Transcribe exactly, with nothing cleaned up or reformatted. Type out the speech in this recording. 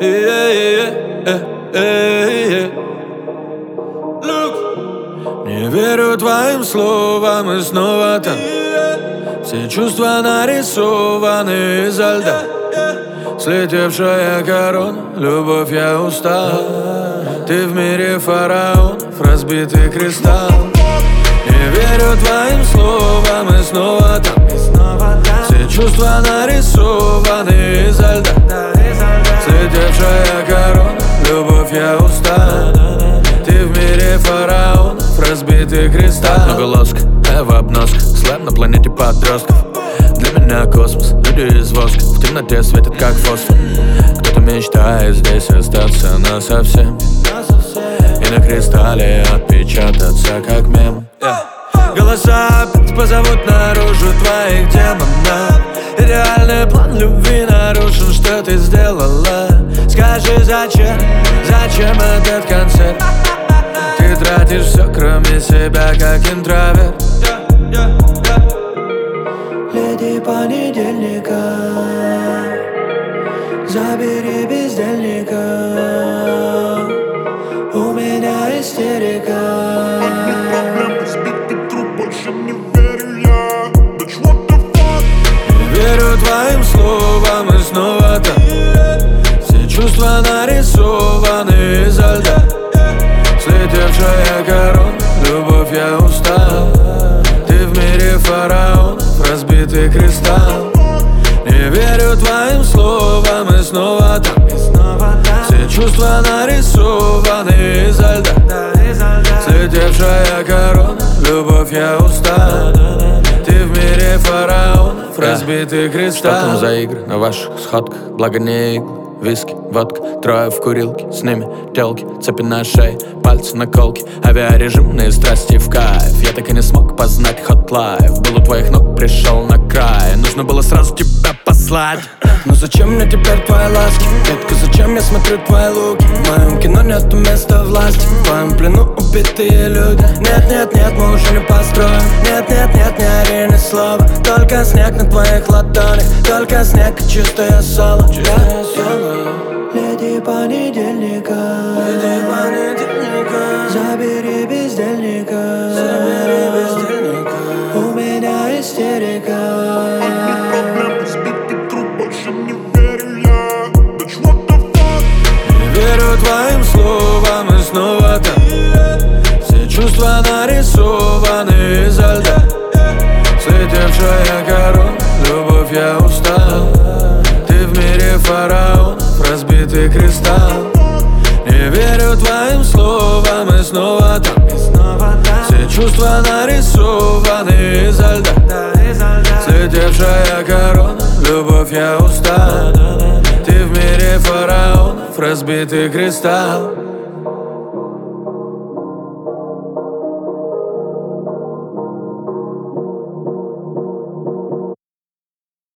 Не верю твоим словам, и снова там. Все чувства нарисованы изо льда. Слетевшая корона, любовь, я устал. Ты в мире фараонов, разбитый кристалл. Не верю твоим словам, и снова там. Все чувства нарисованы изо льда. Слетевшая корона, любовь, я устал. Ты в мире фараонов, разбитый кристалл. Много лоска, я в обносках, слэм на планете подростков. Для меня космос, люди из воска, в темноте светят как фосфор. Кто-то мечтает здесь остаться насовсем, и на кристалле отпечататься как мем. yeah. Голоса опять позовут наружу твоих демонов. Идеальный план любви нарушен, что ты сделала? Скажи, зачем, зачем этот концерт? Ты тратишь все, кроме себя, как интроверт. Леди понедельника, забери бездельника. У меня истерика. Не верю твоим словам, и снова там. Все чувства нарисованы изо льда. Слетевшая корона, любовь, я устал. Ты в мире фараонов, разбитый кристалл. Не верю твоим словам, и снова там. Все чувства нарисованы изо льда. Слетевшая корона, любовь, я устал. Ты в мире фараонов, разбитый кристалл. Что там за игры на ваших сходках? Благо не иглы, виски, водка. Трое в курилке, с ними телки. Цепи на шее, пальцы на колке. Авиарежимные страсти в кайф. Я так и не смог познать hot life. Был у твоих ног, пришел на край. Нужно было сразу тебя послать. Но зачем мне теперь твои ласки? Детка, зачем я смотрю твои луки? В моем кино нету места власти. В твоем плену убитые люди. Нет, нет, нет, мы уже не построим. Нет, нет, нет, не ори ни слова. Только снег на твоих ладонях. Только снег и чистое соло. Чистое соло. Леди понедельника, Леди понедельника, забери бездельника. забери бездельника. У меня истерика. Не верю твоим словам, и снова там. Все чувства нарисованы изо льда. Слетевшая корона, любовь, я устал. Ты в мире фараонов, разбитый кристалл. Не верю твоим словам, и снова там. Все чувства нарисованы изо льда. Слетевшая корона, любовь, я устал. Ты в мире фараонов, разбитый кристалл.